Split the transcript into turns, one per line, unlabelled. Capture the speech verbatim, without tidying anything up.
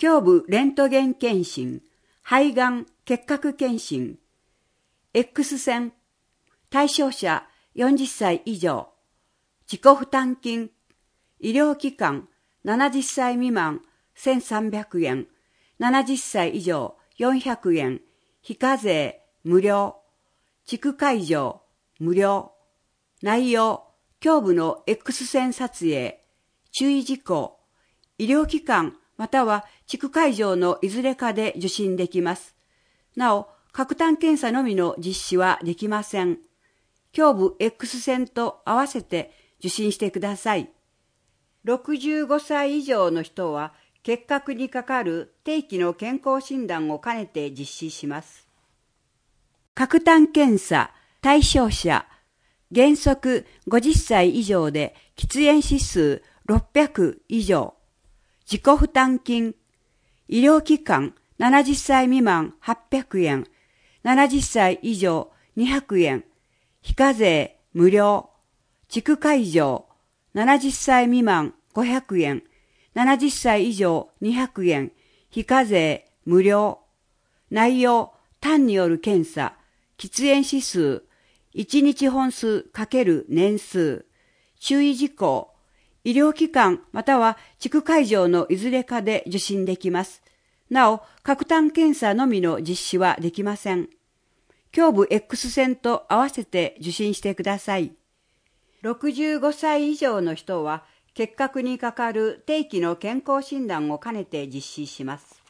胸部レントゲン検診、肺がん結核検診、X 線、対象者よんじゅっさい以上、自己負担金、医療機関ななじゅっさい未満せんさんびゃくえん、ななじゅっさい以上よんひゃくえん、非課税無料、地区会場無料、内容、胸部の X 線撮影、注意事項、医療機関または地区会場のいずれかで受診できます。なお、核炭検査のみの実施はできません。胸部 X 線と合わせて受診してください。ろくじゅうごさい以上の人は結核にかかる定期の健康診断を兼ねて実施します。核炭検査対象者、原則ごじゅっさい以上で喫煙指数ろっぴゃく以上、自己負担金、医療機関ななじゅっさい未満はっぴゃくえん、ななじゅっさい以上にひゃくえん、非課税無料、地区会場ななじゅっさい未満ごひゃくえん、ななじゅっさい以上にひゃくえん、非課税無料、内容、単による検査、喫煙指数、いちにち本数×年数、注意事項、医療機関または地区会場のいずれかで受診できます。なお、核炭検査のみの実施はできません。胸部 X 線と合わせて受診してください。ろくじゅうごさい以上の人は結核にかかる定期の健康診断を兼ねて実施します。